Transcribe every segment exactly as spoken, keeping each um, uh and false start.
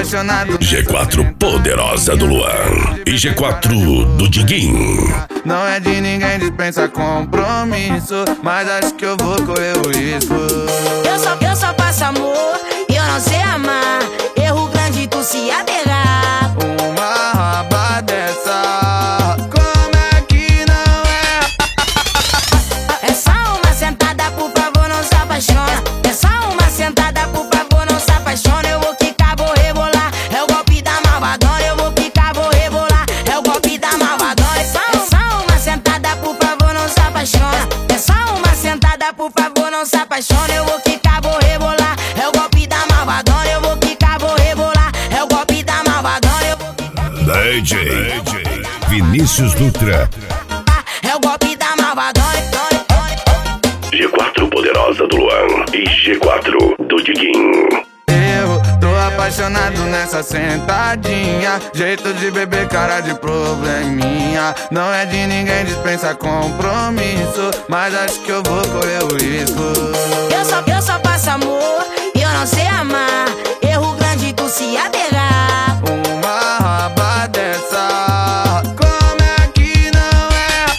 apaixonado. G quatro poderosa do Luan e G quatro do Diguinho. Não é de ninguém, dispensa compromisso, mas acho que eu vou correr o risco. Eu só, eu só faço amor e eu não sei amar. Erro grande tu se aterrar. Uma raba dessa, como é que não é? É só uma sentada, por favor, não se apaixona. É só uma sentada, por favor, não se apaixona. Eu vou quicar, vou rebolar. É o golpe da malvadona. Eu vou quicar, vou rebolar. É o golpe da malvadona. É só, é só uma sentada, por favor, não se apaixona. É só uma sentada, por favor, não se apaixona. Eu vou quicar, vou rebolar. É o golpe da malvadona. Eu vou quicar, vou rebolar. É o golpe da malvadona. Eu vou D J Vinícius Dutra. É o golpe da malvadona. G quatro poderosa do Luan e G quatro do Diguinho. Eu tô apaixonado nessa sentadinha, jeito de beber, cara de probleminha. Não é de ninguém, dispensa compromisso, mas acho que eu vou correr o risco. Eu só, eu só faço amor e eu não sei amar. Erro grande tu se aterrar. Uma raba dessa, como é que não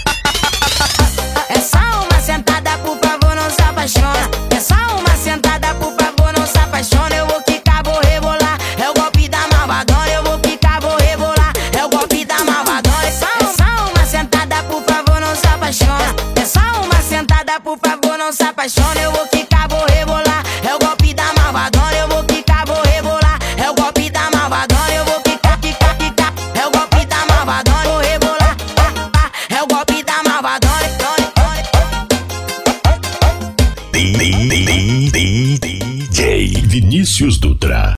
é? É só uma sentada, por favor, não se apaixona. É só uma sentada, por favor, não se apaixona. Eu vou quicar, vou rebolar. É o golpe da malvadona. Eu vou quicar, vou rebolar. É o golpe da malvadona. É só, é só uma sentada, por favor, não se apaixona. É só uma sentada, por favor, não se apaixona. Eu vou quicar, vou rebolar. É o golpe da malvadona. Eu vou quicar, vou rebolar. É o golpe da malvadona. Eu vou quicar, quicar, quicar. É o golpe da malvadona. Vou rebolar. É o golpe da malvadona. D J Vinícius Dutra.